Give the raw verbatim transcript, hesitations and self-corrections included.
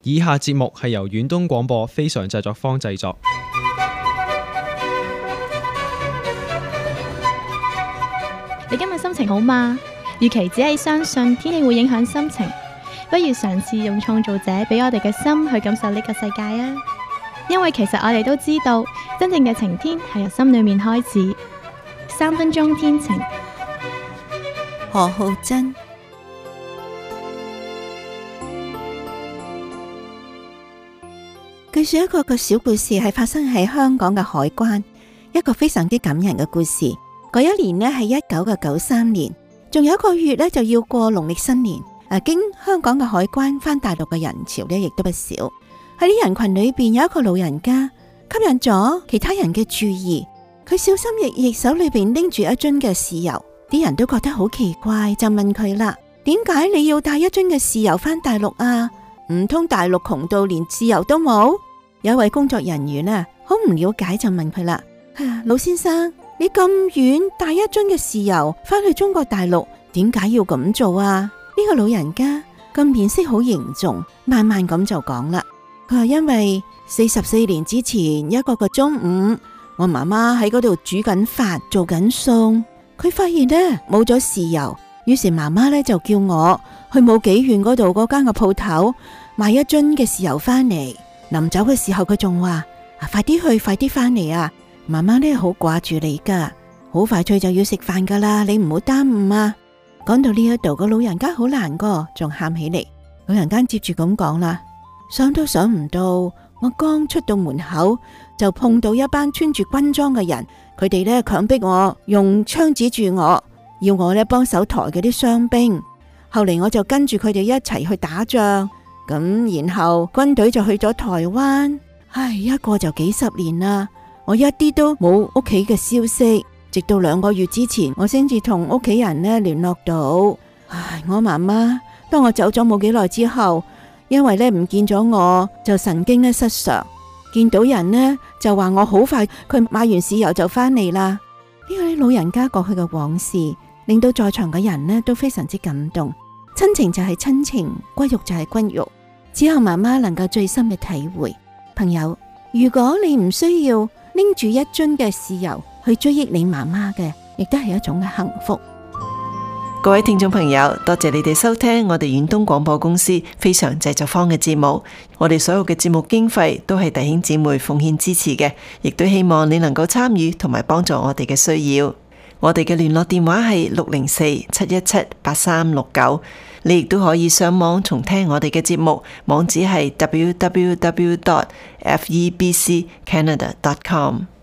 以下節目係由遠東廣播非常製作坊製作。 你今日心情好嗎？與其只係相信天氣會影響心情，不如嘗試用創造者俾我哋嘅心去感受呢個世界啊！因為其實我哋都知道，真正嘅晴天係由心裏面開始。三分鐘天晴， 何浩珍。據說一個個小故事係發生喺香港嘅海關，一個非常之感人嘅故事。嗰一年呢係一九嘅九三年，仲有一個月呢就要過農曆新年。誒，經香港嘅海關返大陸嘅人潮呢亦都不少。喺啲人群裏邊有一個老人家吸引咗其他人嘅注意，佢小心翼翼手裏邊拎住一樽嘅豉油，啲人都覺得好奇怪，就問佢啦：點解你要帶一樽嘅豉油返大陸啊？唔通大陸窮到連豉油都冇？有一位工作人員啊，好唔了解就問佢啦：啊，老先生，你咁遠帶一樽嘅豉油返去中國大陸，點解要咁做啊？呢個老人家個面色好凝重，慢慢咁就講啦。佢話因為四十四年之前一個個中午，我媽媽喺嗰度煮緊飯做緊餸，佢發現呢冇咗豉油，於是媽媽呢就叫我去冇幾遠嗰度嗰間個鋪頭買一樽嘅豉油翻嚟。臨走嘅時候佢仲話：快啲去，快啲翻嚟啊！媽媽呢好掛住你噶，好快脆就要食飯噶啦，你唔好耽誤啊！講到呢一度，個老人家好難過，仲喊起嚟。老人家接住咁講啦：想都想唔到，我剛出到門口就碰到一班穿住軍裝嘅人，佢哋呢強迫我用槍指住我，要我呢幫手抬嗰啲傷兵。後嚟我就跟住佢哋一齊去打仗，咁然後軍隊就去咗台灣。唉，一過就幾十年啦，我一啲都冇屋企嘅消息。直到兩個月之前，我先至同屋企人呢聯絡到。唉，我媽媽當我走咗冇幾耐之後，因為呢唔見咗我，就神經呢失常，見到人呢就話我好快，佢買完豉油就翻嚟啦。呢個老人家過去嘅往事，令到在場嘅人呢都非常之感動。親情就係親情，骨肉就係骨肉，只有媽媽能夠最深嘅體會。朋友，如果你唔需要拎住一樽嘅豉油去追憶你媽媽嘅，亦都係一種嘅幸福。 各位聽眾朋友，多謝你哋收聽我哋遠東廣播公司非常製作坊嘅節目。我哋所有嘅節目經費都係弟兄姊妹奉獻支持嘅，亦都希望你能夠參與同埋幫助我哋嘅需要。我哋嘅聯絡電話係六零四七一七八三六九，你亦都可以上網重聽我哋嘅節目，網址係 w w w dot f e b c canada dot com。